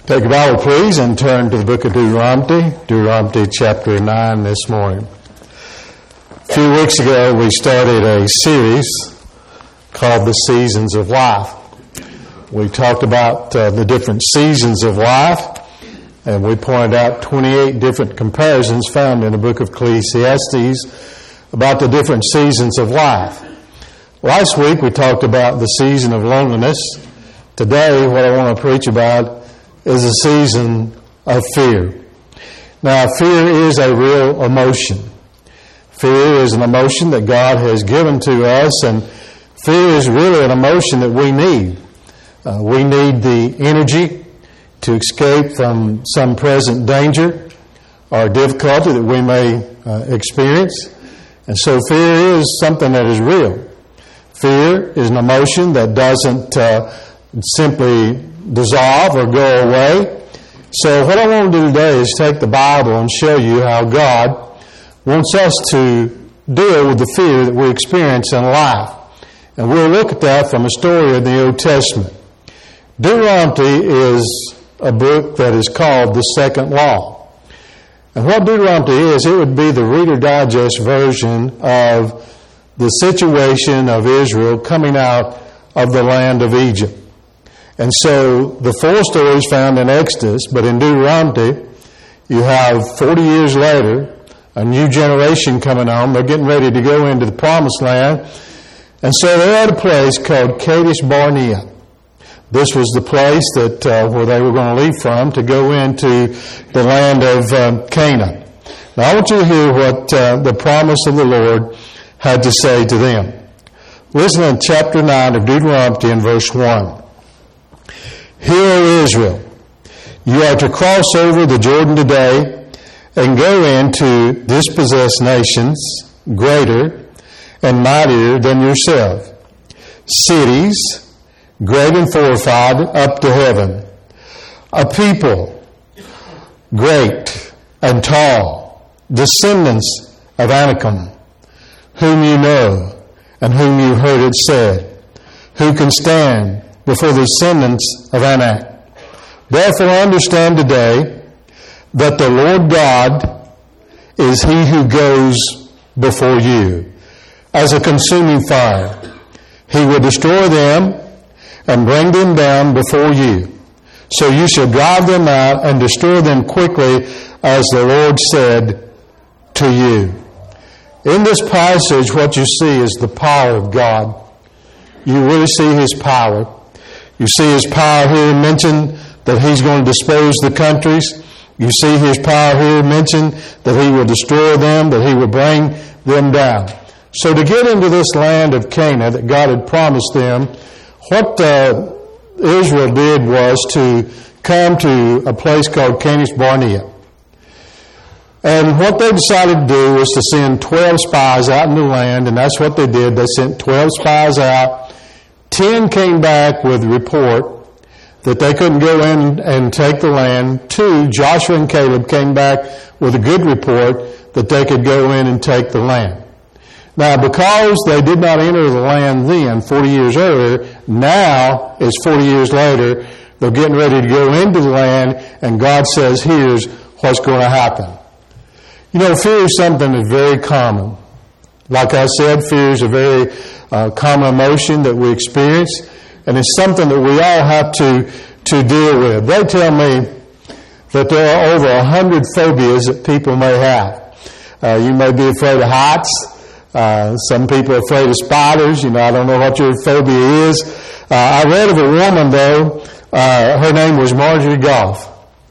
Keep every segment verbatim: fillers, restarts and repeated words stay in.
Take a Bible, please, and turn to the book of Deuteronomy, Deuteronomy chapter nine this morning. A few weeks ago, we started a series called The Seasons of Life. We talked about uh, the different seasons of life, and we pointed out twenty-eight different comparisons found in the book of Ecclesiastes about the different seasons of life. Last week, we talked about the season of loneliness. Today, what I want to preach about is a season of fear. Now, fear is a real emotion. Fear is an emotion that God has given to us, and fear is really an emotion that we need. Uh, we need the energy to escape from some present danger or difficulty that we may uh, experience. And so fear is something that is real. Fear is an emotion that doesn't uh, simply dissolve or go away. So what I want to do today is take the Bible and show you how God wants us to deal with the fear that we experience in life. And we'll look at that from a story in the Old Testament. Deuteronomy is a book that is called the Second Law. And what Deuteronomy is, it would be the Reader Digest version of the situation of Israel coming out of the land of Egypt. And so the four stories found in Exodus, but in Deuteronomy, you have forty years later, a new generation coming on. They're getting ready to go into the Promised Land. And so they're at a place called Kadesh Barnea. This was the place that uh, where they were going to leave from to go into the land of um, Canaan. Now I want you to hear what uh, the promise of the Lord had to say to them. Listen in chapter nine of Deuteronomy in verse one. Hear, O Israel, you are to cross over the Jordan today and go in to dispossess nations greater and mightier than yourself, cities great and fortified up to heaven, a people great and tall, descendants of Anakim, whom you know and whom you heard it said, who can stand before the descendants of Anak. Therefore understand today that the Lord God is He who goes before you as a consuming fire. He will destroy them and bring them down before you. So you shall drive them out and destroy them quickly, as the Lord said to you. In this passage, what you see is the power of God. You really see His power. You see His power here mentioned that He's going to dispose the countries. You see His power here mentioned that He will destroy them, that He will bring them down. So to get into this land of Canaan that God had promised them, what uh, Israel did was to come to a place called Kadesh Barnea. And what they decided to do was to send twelve spies out in the land, and that's what they did. They sent twelve spies out. Ten came back with a report that they couldn't go in and take the land. Two, Joshua and Caleb, came back with a good report that they could go in and take the land. Now, because they did not enter the land then, forty years earlier, now, it's forty years later, they're getting ready to go into the land, and God says, here's what's going to happen. You know, fear is something that's very common. Like I said, fear is a very uh, common emotion that we experience, and it's something that we all have to, to deal with. They tell me that there are over a hundred phobias that people may have. Uh, you may be afraid of heights. Uh, some people are afraid of spiders. You know, I don't know what your phobia is. Uh, I read of a woman, though, uh, her name was Marjorie Goff.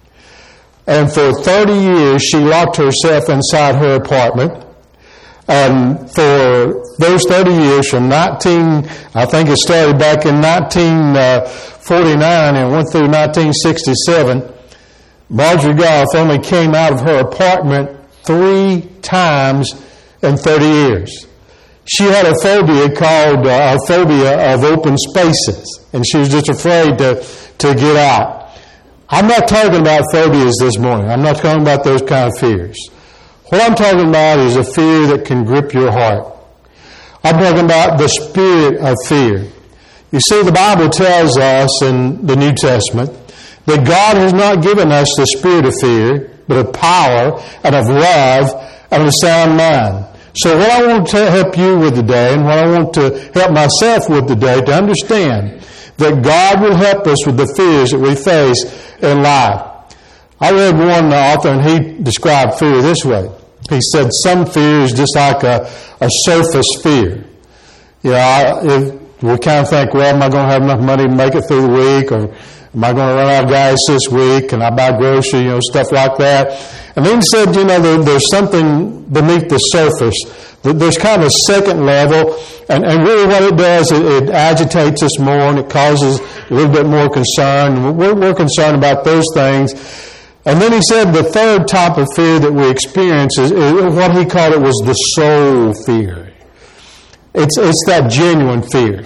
And for thirty years, she locked herself inside her apartment. And for those thirty years, from nineteen, I think it started back in nineteen forty-nine and went through nineteen sixty-seven, Marjorie Goff only came out of her apartment three times in thirty years. She had a phobia called uh, a phobia of open spaces, and she was just afraid to, to get out. I'm not talking about phobias this morning. I'm not talking about those kind of fears. What I'm talking about is a fear that can grip your heart. I'm talking about the spirit of fear. You see, the Bible tells us in the New Testament That God has not given us the spirit of fear, but of power and of love and of a sound mind. So what I want to help you with today, and what I want to help myself with today, to understand that God will help us with the fears that we face in life. I read one author, and he described fear this way. He said some fear is just like a, a surface fear. You know, I, if we kind of think, well, am I going to have enough money to make it through the week, or am I going to run out of gas this week? Can I buy groceries? You know, stuff like that. And then he said, you know, there, there's something beneath the surface. There's kind of a second level, and, and really what it does, it, it agitates us more, and it causes a little bit more concern. We're, we're concerned about those things. And then he said the third type of fear that we experience is, is what he called it was the soul fear. It's it's that genuine fear.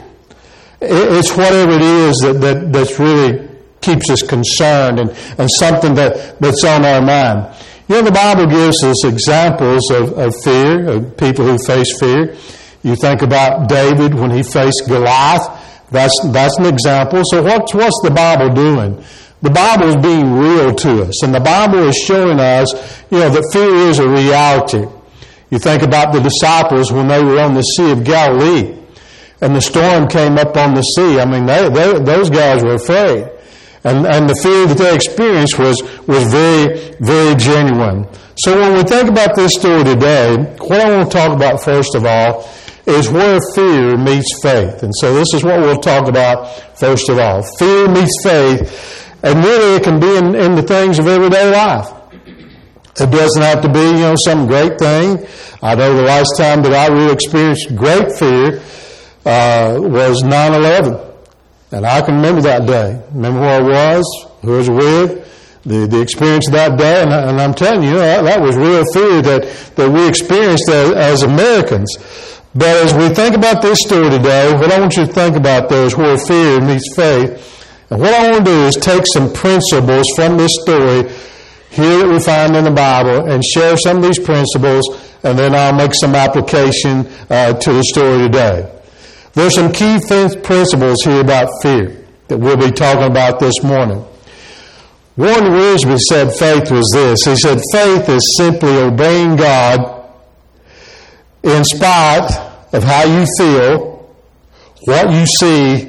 It's whatever it is that, that that's really keeps us concerned, and, and something that, that's on our mind. You know, the Bible gives us examples of, of fear, of people who face fear. You think about David when he faced Goliath. That's that's an example. So what's what's the Bible doing? The Bible is being real to us, and the Bible is showing us, you know, that fear is a reality. You think about the disciples when they were on the Sea of Galilee, and the storm came up on the sea. I mean, they, they, those guys were afraid. And, and the fear that they experienced was, was very, very genuine. So when we think about this story today, what I want to talk about first of all is where fear meets faith. And so this is what we'll talk about first of all. Fear meets faith, and really it can be in, in the things of everyday life. It doesn't have to be, you know, some great thing. I know the last time that I really experienced great fear uh, was nine eleven. And I can remember that day. Remember where I was, who I was with, the, the experience of that day. And, and I'm telling you, that, that was real fear that, that we experienced as, as Americans. But as we think about this story today, what I want you to think about there is where fear meets faith. And what I want to do is take some principles from this story here that we find in the Bible and share some of these principles, and then I'll make some application uh, to the story today. There's some key th- principles here about fear that we'll be talking about this morning. Warren Wiersbe said faith was this. He said faith is simply obeying God in spite of how you feel, what you see,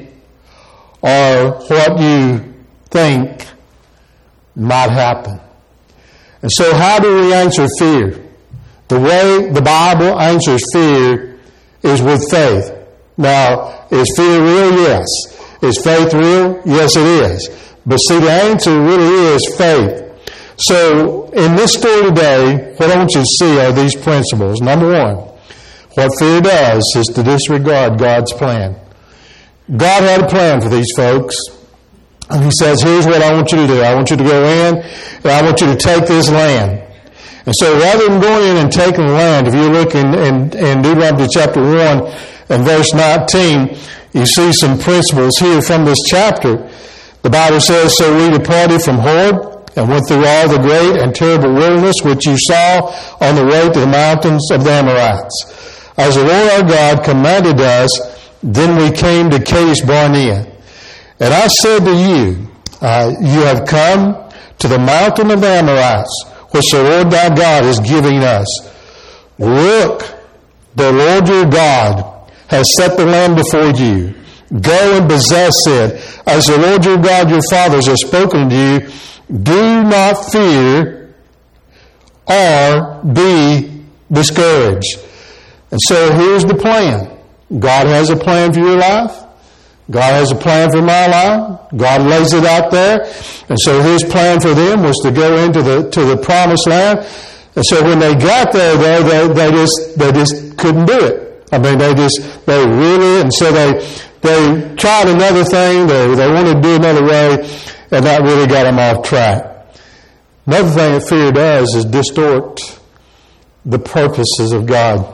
or what you think might happen. And so how do we answer fear? The way the Bible answers fear is with faith. Now, is fear real? Yes. Is faith real? Yes, it is. But see, the answer really is faith. So, in this story today, what I want you to see are these principles. Number one, what fear does is to disregard God's plan. God had a plan for these folks. And He says, here's what I want you to do. I want you to go in, and I want you to take this land. And so rather than going in and taking the land, if you look in, in, in Deuteronomy chapter one and verse nineteen, you see some principles here from this chapter. The Bible says, so we departed from Horeb and went through all the great and terrible wilderness which you saw on the way to the mountains of the Amorites. As the Lord our God commanded us, then we came to Kadesh Barnea. And I said to you, uh, you have come to the mountain of the Amorites, which the Lord thy God is giving us. Look, the Lord your God has set the land before you. Go and possess it, as the Lord your God, your fathers, has spoken to you. Do not fear or be discouraged. And so here's the plan. God has a plan for your life. God has a plan for my life. God lays it out there. And so His plan for them was to go into the to the promised land. And so when they got there, they, they, they just they just couldn't do it. I mean, they just, they really, and so they they tried another thing. They, they wanted to do another way, and that really got them off track. Another thing that fear does is distort the purposes of God.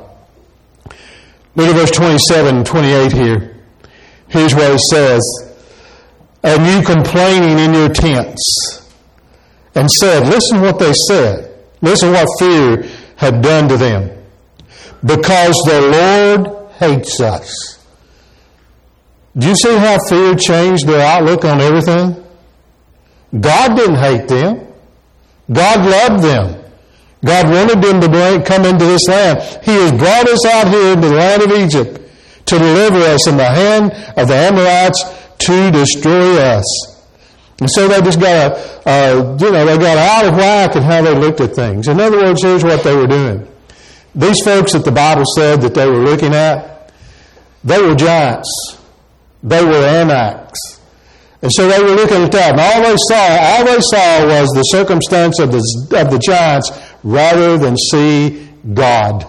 Look at verse twenty-seven and twenty-eight here. Here's what it says. And you complaining in your tents, and said, listen what they said. Listen what fear had done to them. Because the Lord hates us. Do you see how fear changed their outlook on everything? God didn't hate them. God loved them. God wanted them to bring, come into this land. He has brought us out here into the land of Egypt to deliver us in the hand of the Amorites to destroy us. And so they just got, a, uh, you know, they got out of whack in how they looked at things. In other words, here's what they were doing. These folks that the Bible said that they were looking at, they were giants. They were Anaks. And so they were looking at that. And all they saw, all they saw was the circumstance of the, of the giants rather than see God.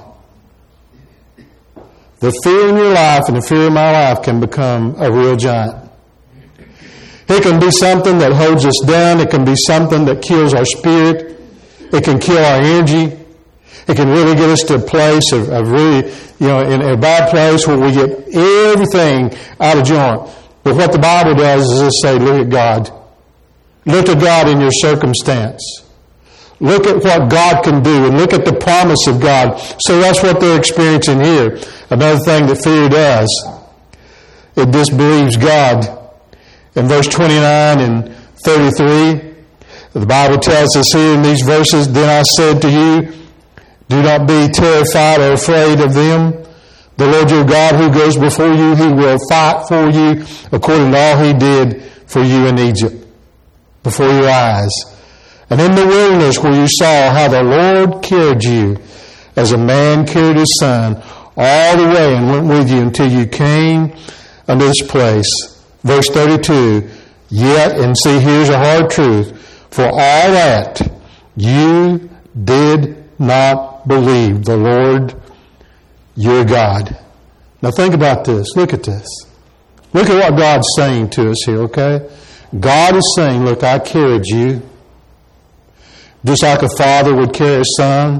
The fear in your life and the fear in my life can become a real giant. It can be something that holds us down. It can be something that kills our spirit. It can kill our energy. It can really get us to a place of, of really, you know, in a bad place where we get everything out of joint. But what the Bible does is just say, look at God. Look at God in your circumstance. Look at what God can do and look at the promise of God. So that's what they're experiencing here. Another thing that fear does, it disbelieves God. In verse twenty-nine and thirty-three, the Bible tells us here in these verses, then I said to you, do not be terrified or afraid of them. The Lord your God who goes before you, He will fight for you according to all He did for you in Egypt, before your eyes. And in the wilderness where you saw how the Lord carried you as a man carried his son all the way and went with you until you came unto this place. Verse thirty-two, yet, and see, here's a hard truth, for all that you did not believe the Lord your God. Now think about this. Look at this. Look at what God's saying to us here, okay? God is saying, look, I carried you just like a father would carry a son.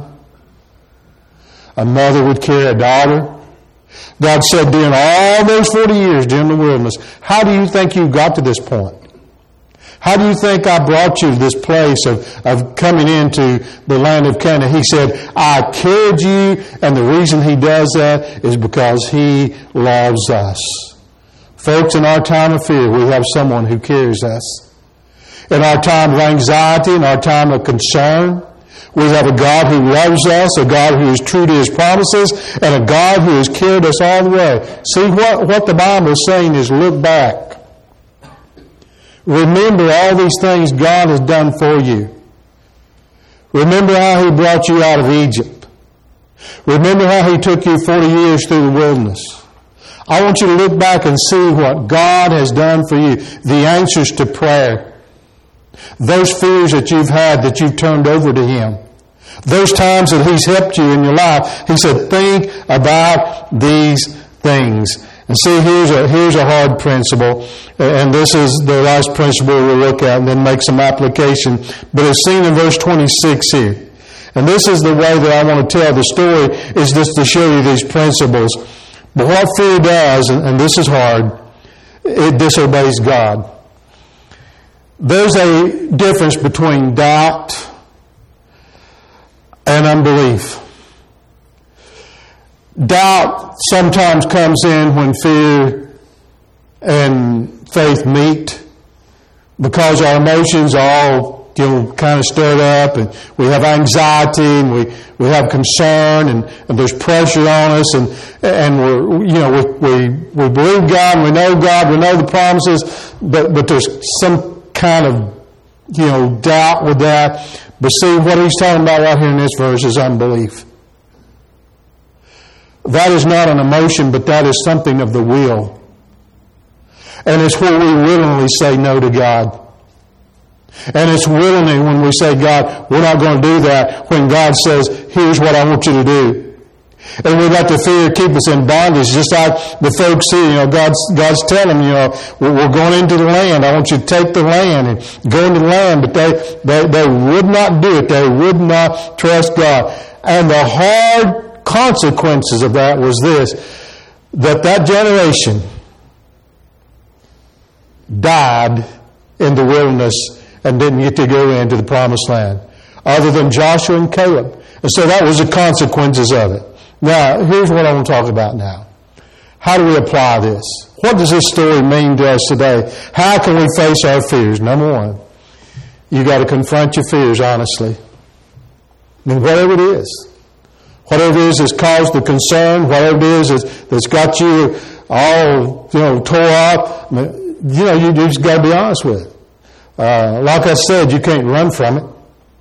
A mother would carry a daughter. God said during all those forty years during the wilderness, how do you think you got to this point? How do you think I brought you to this place of, of coming into the land of Canaan? He said, I carried you, and the reason He does that is because He loves us. Folks, in our time of fear, we have someone who carries us. In our time of anxiety, in our time of concern, we have a God who loves us, a God who is true to His promises, and a God who has carried us all the way. See, what, what the Bible is saying is look back. Remember all these things God has done for you. Remember how He brought you out of Egypt. Remember how He took you forty years through the wilderness. I want you to look back and see what God has done for you. The answers to prayer. Those fears that you've had that you've turned over to Him. Those times that He's helped you in your life. He said, think about these things. And see, here's a, here's a hard principle. And this is the last principle we'll look at and then make some application. But it's seen in verse twenty-six here. And this is the way that I want to tell the story, is just to show you these principles. But what fear does, and this is hard, it disobeys God. There's a difference between doubt and unbelief. Doubt sometimes comes in when fear and faith meet, because our emotions are all, you know, kind of stirred up, and we have anxiety, and we, we have concern, and, and there's pressure on us, and and we're, you know, we, we we believe God, and we know God, we know the promises, but but there's some kind of, you know, doubt with that. But see, what he's talking about right here in this verse is unbelief. That is not an emotion, but that is something of the will. And it's where we willingly say no to God. And it's willingly when we say, God, we're not going to do that, when God says, here's what I want you to do. And we let the fear keep us in bondage, just like the folks here, you know, God's, God's telling them, you know, we're going into the land. I want you to take the land and go into the land. But they, they, they would not do it. They would not trust God. And the hard consequences of that was this, that that generation died in the wilderness and didn't get to go into the promised land, other than Joshua and Caleb. And so that was the consequences of it. Now, here's what I want to talk about now. How do we apply this? What does this story mean to us today? How can we face our fears? Number one, you got to confront your fears honestly. I mean, whatever it is. Whatever it is that's caused the concern, whatever it is that's got you all, you know, tore up, I mean, you know, you, you just got to be honest with it. Uh, like I said, you can't run from it.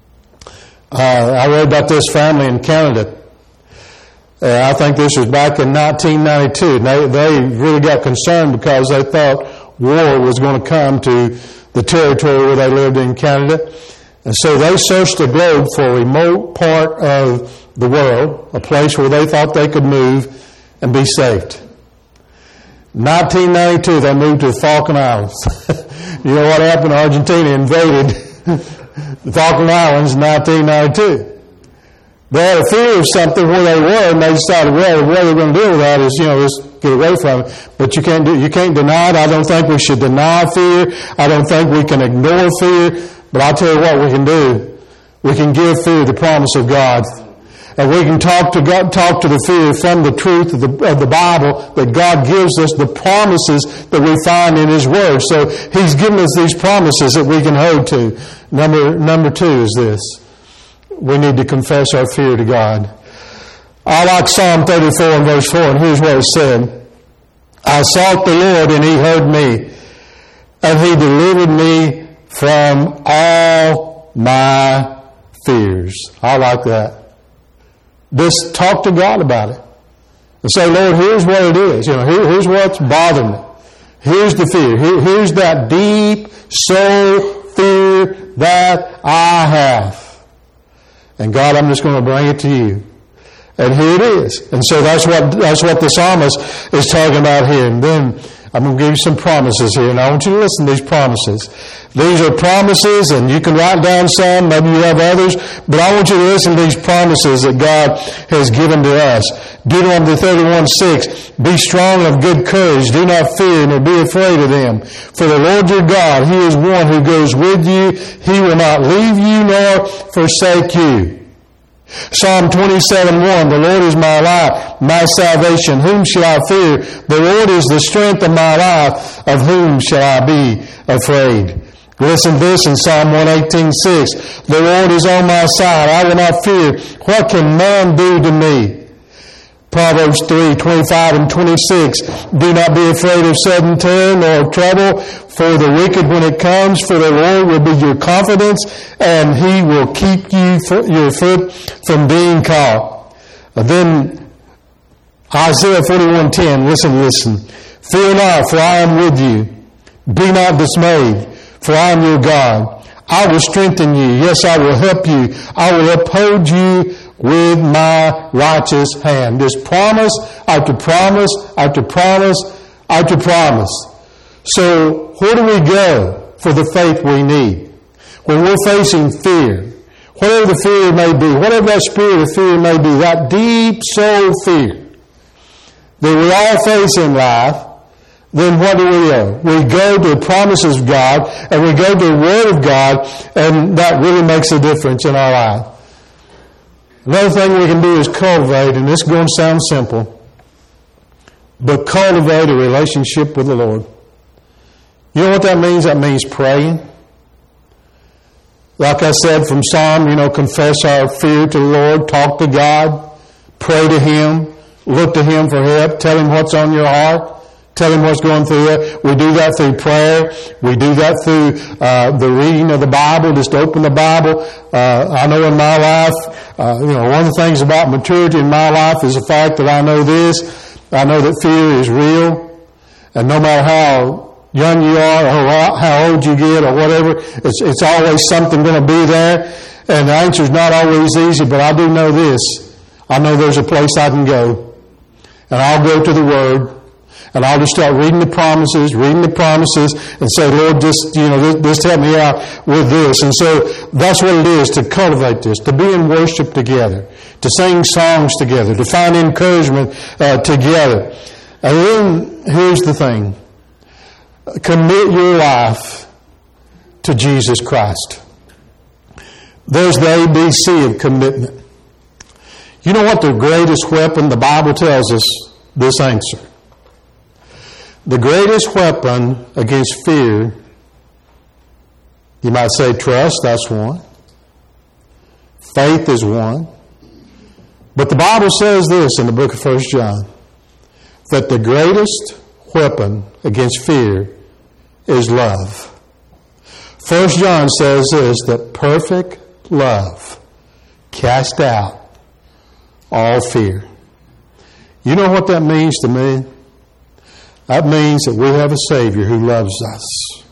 Uh, I read about this family in Canada. Uh, I think this was back in nineteen ninety-two. They, they really got concerned because they thought war was going to come to the territory where they lived in Canada. And so they searched the globe for a remote part of the world, a place where they thought they could move and be saved. nineteen ninety-two, they moved to the Falkland Islands. You know what happened? Argentina invaded the Falkland Islands in nineteen ninety-two. They had a fear of something where they were, and they decided, well, the way they're going to deal with that is, you know, just get away from it. But you can't do, you can't deny it. I don't think we should deny fear. I don't think we can ignore fear. But I'll tell you what we can do. We can give fear the promise of God. And we can talk to God, talk to the fear from the truth of the, of the Bible that God gives us, the promises that we find in His Word. So He's given us these promises that we can hold to. Number, number two is this. We need to confess our fear to God. I like Psalm thirty-four and verse four, and here's what it said. I sought the Lord, and He heard me, and He delivered me from all my fears. I like that. Just talk to God about it. And say, Lord, here's what it is. You know, here, here's what's bothering me. Here's the fear. Here, here's that deep soul fear that I have. And God, I'm just going to bring it to you. And here it is. And so that's what that's what the psalmist is talking about here. And then I'm going to give you some promises here, and I want you to listen to these promises. These are promises, and you can write down some, maybe you have others, but I want you to listen to these promises that God has given to us. Deuteronomy thirty-one six, be strong of good courage, do not fear, nor be afraid of them. For the Lord your God, He is one who goes with you. He will not leave you nor forsake you. Psalm twenty-seven one, the Lord is my light, my salvation. Whom shall I fear? The Lord is the strength of my life. Of whom shall I be afraid? Listen to this in Psalm one eighteen six. The Lord is on my side. I will not fear. What can man do to me? Proverbs three twenty-five and twenty-six. Do not be afraid of sudden terror nor of trouble, for the wicked when it comes, for the Lord will be your confidence, and He will keep you your foot from being caught. And then Isaiah forty-one ten. Listen, listen. Fear not, for I am with you. Be not dismayed, for I am your God. I will strengthen you. Yes, I will help you. I will uphold you with my righteous hand. There's promise after promise after promise after promise. So where do we go for the faith we need? When we're facing fear, whatever the fear may be, whatever that spirit of fear may be, that deep soul fear that we all face in life, then what do we go? We go to the promises of God, and we go to the Word of God, and that really makes a difference in our life. Another thing we can do is cultivate, and this is going to sound simple, but cultivate a relationship with the Lord. You know what that means? That means praying. Like I said from Psalm, you know, confess our fear to the Lord, talk to God, pray to Him, look to Him for help, tell Him what's on your heart. Tell Him what's going through it. We do that through prayer. We do that through uh, the reading of the Bible. Just open the Bible. Uh, I know in my life, uh, you know, one of the things about maturity in my life is the fact that I know this. I know that fear is real. And no matter how young you are or how old you get or whatever, it's, it's always something going to be there. And the answer's not always easy, but I do know this. I know there's a place I can go. And I'll go to the Word. And I'll just start reading the promises, reading the promises, and say, Lord, just, you know, just help me out with this. And so that's what it is to cultivate this, to be in worship together, to sing songs together, to find encouragement uh, together. And then here's the thing. Commit your life to Jesus Christ. There's the A B C of commitment. You know what the greatest weapon, the Bible tells us this answer. The greatest weapon against fear You might say trust, that's one. Faith is one. But the Bible says this in the book of First John, that the greatest weapon against fear is love. First John says this, that perfect love casts out all fear. You know what that means to me? That means that we have a Savior who loves us.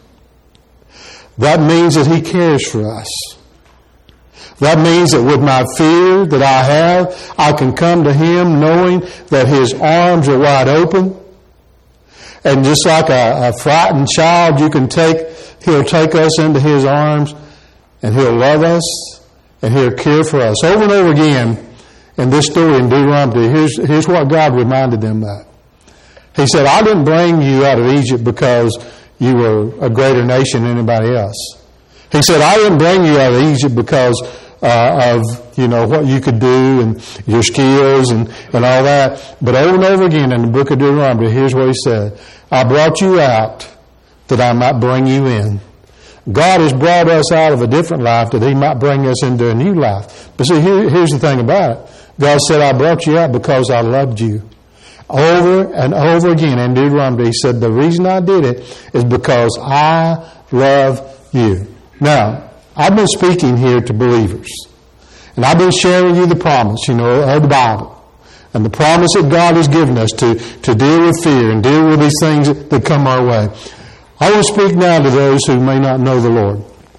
That means that He cares for us. That means that with my fear that I have, I can come to Him knowing that His arms are wide open. And just like a, a frightened child, you can take, He'll take us into His arms and He'll love us and He'll care for us. Over and over again in this story in Deuteronomy, here's, here's what God reminded them of. He said, I didn't bring you out of Egypt because you were a greater nation than anybody else. He said, I didn't bring you out of Egypt because uh, of, you know, what you could do and your skills and, and all that. But over and over again in the book of Deuteronomy, here's what He said. I brought you out that I might bring you in. God has brought us out of a different life that He might bring us into a new life. But see, here, here's the thing about it. God said, I brought you out because I loved you. Over and over again in Deuteronomy, He said, the reason I did it is because I love you. Now, I've been speaking here to believers. And I've been sharing with you the promise, you know, of the Bible. And the promise that God has given us to, to deal with fear and deal with these things that, that come our way. I will speak now to those who may not know the Lord.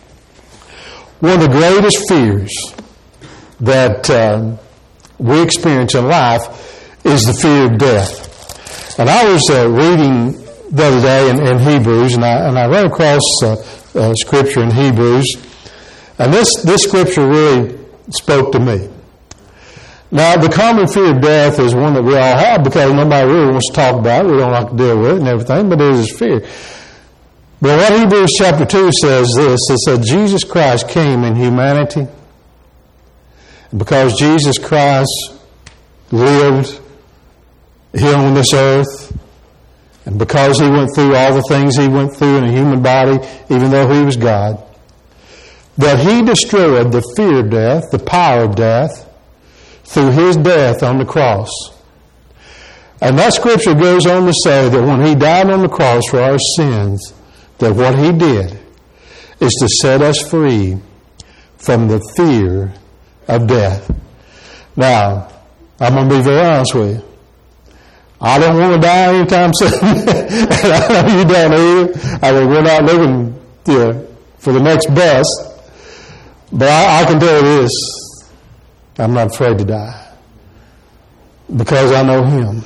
One of the greatest fears that uh, we experience in life is the fear of death. And I was uh, reading the other day in, in Hebrews, and I, and I ran across uh, uh, scripture in Hebrews, and this, this scripture really spoke to me. Now, the common fear of death is one that we all have because nobody really wants to talk about it. We don't like to deal with it and everything, but it is fear. But what Hebrews chapter two says this, it said Jesus Christ came in humanity. And because Jesus Christ lived here on this earth, and because He went through all the things He went through in a human body, even though He was God, that He destroyed the fear of death, the power of death, through His death on the cross. And that scripture goes on to say that when He died on the cross for our sins, that what He did is to set us free from the fear of death. Now, I'm going to be very honest with you. I don't want to die anytime soon. And I know you don't either. I mean, we're not looking, you know, for the next best. But I, I can tell you this. I'm not afraid to die. Because I know Him.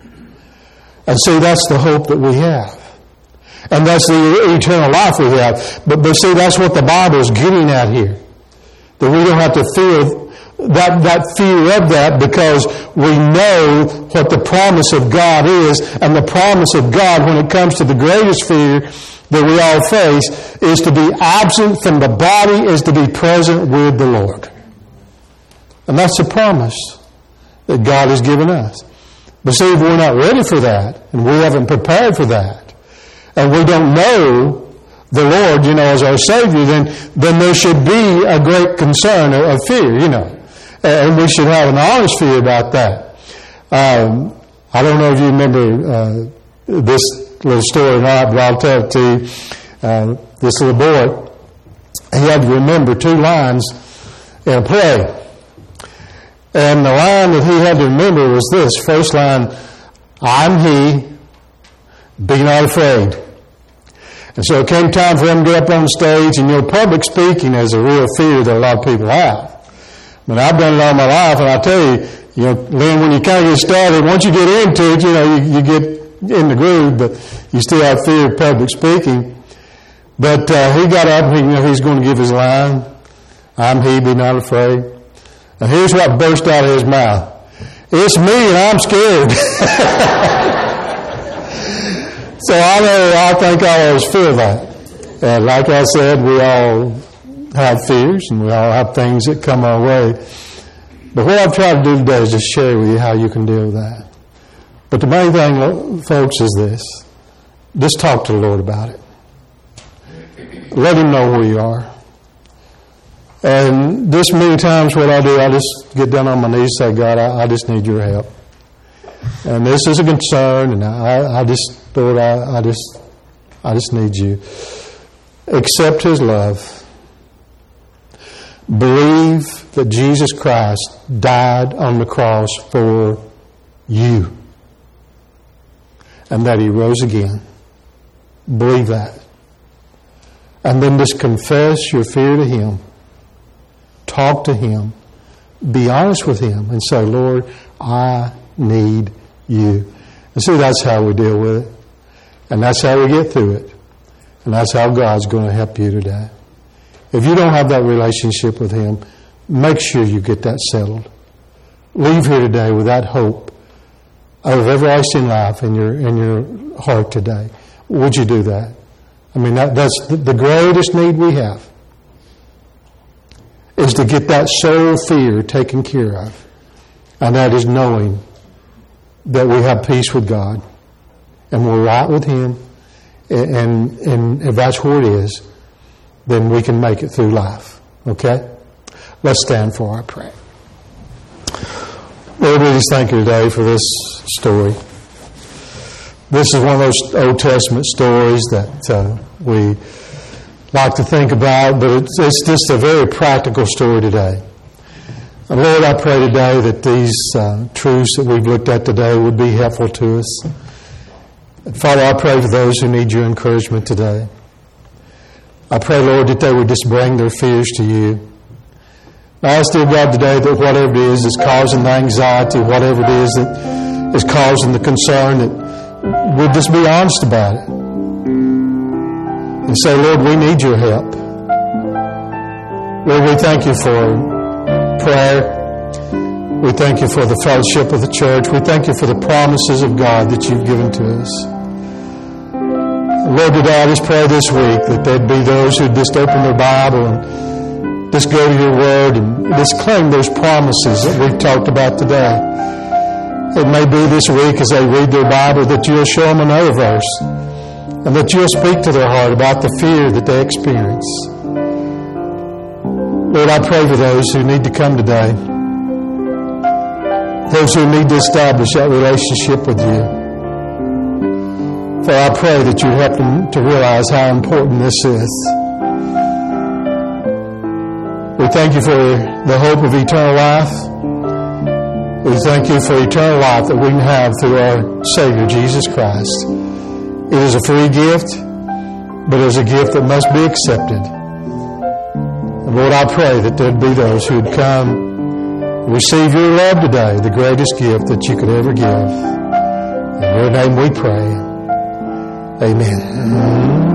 And see, that's the hope that we have. And that's the eternal life we have. But, but see, that's what the Bible is getting at here. That we don't have to feel that, that fear of that because we know what the promise of God is. And the promise of God when it comes to the greatest fear that we all face is to be absent from the body, is to be present with the Lord. And that's the promise that God has given us. But see, if we're not ready for that, and we haven't prepared for that, and we don't know the Lord, you know, as our Savior, then then there should be a great concern of fear, you know. And we should have an honest fear about that. Um, I don't know if you remember uh, this little story or not, but I'll tell it to you. Uh, this little boy, he had to remember two lines in a play. And the line that he had to remember was this. First line, I'm He, be not afraid. And so it came time for him to get up on stage, and you know, public speaking is a real fear that a lot of people have. I mean, I've done it all my life, and I tell you, you know, Lynn, when you kind of get started, once you get into it, you know, you, you get in the groove, but you still have fear of public speaking. But uh, he got up, and he, you know, he's going to give his line. I'm He, be not afraid. And here's what burst out of his mouth. It's me, and I'm scared. So I know, I think I always feel that. And like I said, we all have fears and we all have things that come our way. But what I've tried to do today is just share with you how you can deal with that. But the main thing, folks, is this. Just talk to the Lord about it. Let him know where you are. And this many times what I do, I just get down on my knees and say, God, I, I just need your help. And this is a concern, and I, I just, Lord, I, I just, I just need you. Accept his love. Believe that Jesus Christ died on the cross for you. And that he rose again. Believe that. And then just confess your fear to him. Talk to him. Be honest with him and say, Lord, I need you. And see, that's how we deal with it. And that's how we get through it. And that's how God's going to help you today. If you don't have that relationship with him, make sure you get that settled. Leave here today with that hope of everlasting life in your in your heart today. Would you do that? I mean, that, that's the, the greatest need we have, is to get that soul fear taken care of. And that is knowing that we have peace with God and we're right with him. And, and if that's where it is, then we can make it through life. Okay? Let's stand for our prayer. Lord, we just thank you today for this story. This is one of those Old Testament stories that uh, we like to think about, but it's, it's just a very practical story today. And Lord, I pray today that these uh, truths that we've looked at today would be helpful to us. And Father, I pray for those who need your encouragement today. I pray, Lord, that they would just bring their fears to you. I ask, dear God, today that whatever it is that's causing the anxiety, whatever it is that is causing the concern, that we'll just be honest about it. And say, Lord, we need your help. Lord, we thank you for prayer. We thank you for the fellowship of the church. We thank you for the promises of God that you've given to us. Lord, today I just pray this week that there'd be those who just open their Bible and just go to your word and just claim those promises that we've talked about today. It may be this week as they read their Bible that you'll show them another verse and that you'll speak to their heart about the fear that they experience. Lord, I pray for those who need to come today, those who need to establish that relationship with you. For I pray that you help them to realize how important this is. We thank you for the hope of eternal life. We thank you for eternal life that we can have through our Savior, Jesus Christ. It is a free gift, but it is a gift that must be accepted. And Lord, I pray that there'd be those who would come and receive your love today, the greatest gift that you could ever give. In your name we pray. Amen.